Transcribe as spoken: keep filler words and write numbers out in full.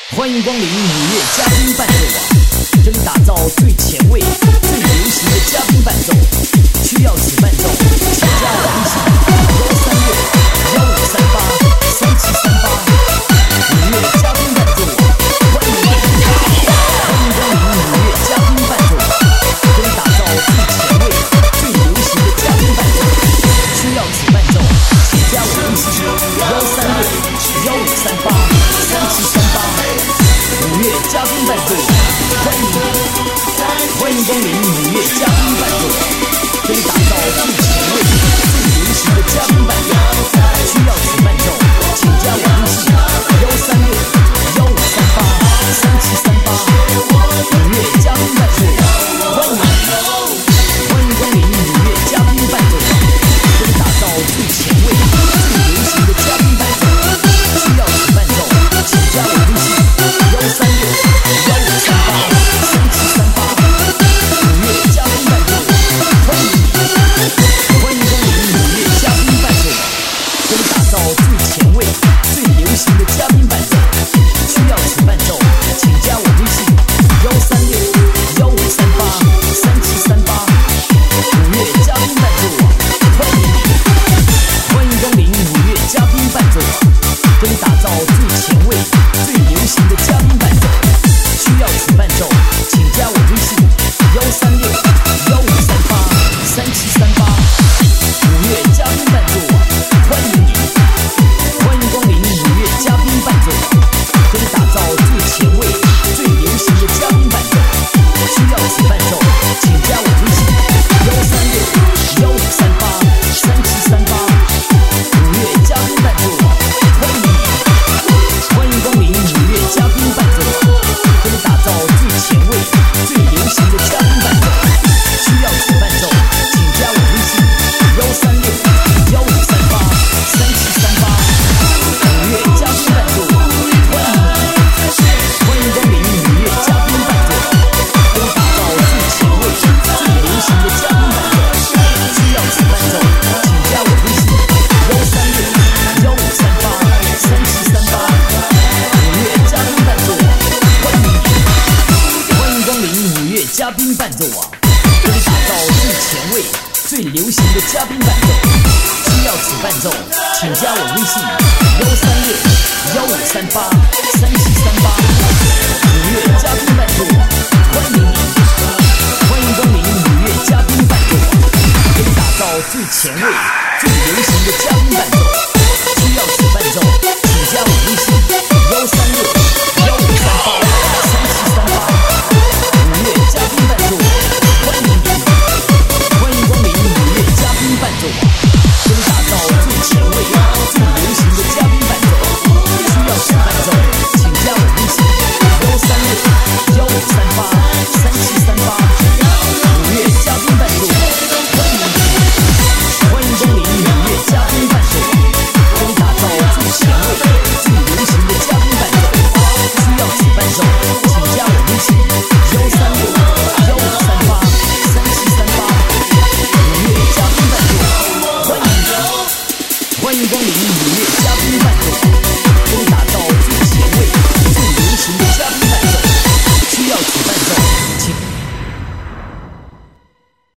欢迎光临五月嘉宾伴奏网，这里打造最前卫、最流行的嘉宾伴奏。需要此伴奏，请加我微信：幺三六幺五三八三七三八。五月嘉宾伴奏网，欢迎光临，欢迎光临五月嘉宾伴奏网，这里打造最前卫、最流行的嘉宾伴奏。需要此伴奏，请加我微信：幺三六幺五三八三七三八。五月嘉宾伴奏，欢迎欢迎光临五月嘉宾伴奏，这里打造最前卫、最流行的嘉宾伴奏。需要此伴奏，请加我微信：幺三六幺五三八三七三八。五月嘉宾伴奏，欢迎欢迎光临五月嘉宾伴奏，这里打造最前卫、最流行的嘉宾伴奏。需要此伴奏，请加我微信：幺三六幺五三八三七三八。五月嘉宾伴奏，欢迎欢迎光临五月嘉宾伴奏，这里打造最前卫、最流行的嘉宾伴奏。需要此伴奏，请加我微信：幺三六幺五三八三七三八。五月嘉宾伴奏网，欢迎欢迎光临五月嘉宾伴奏网，这里打造最前卫、最流行的嘉宾伴奏。需要此伴奏，请加我微信：幺三六幺五三八三七三八。五月嘉宾伴奏网，欢迎你，欢迎光临五月嘉宾伴奏网，这里打造最前卫、最流行的嘉宾伴奏。需要此伴奏，请加我微信：幺三六幺五三八三七三八。五月嘉宾伴奏网，欢迎你，欢迎光临五月嘉宾伴奏网，这里打造最前卫、最流行的嘉宾伴奏。需要此伴奏，请加我微信：幺三六幺五三八三七三八。五月嘉宾伴奏网，欢迎你，欢迎光临五月嘉宾伴奏网，这里打造最前卫、最流行的嘉宾伴奏。需要此伴奏，请加我微信：幺三六幺五三八三七三八。五月嘉宾伴奏网，欢迎你，欢迎光临五月嘉宾伴奏网，这里打造最前卫、最流行的嘉宾伴奏。需要此伴奏，请加我微信：幺三六幺五三八三七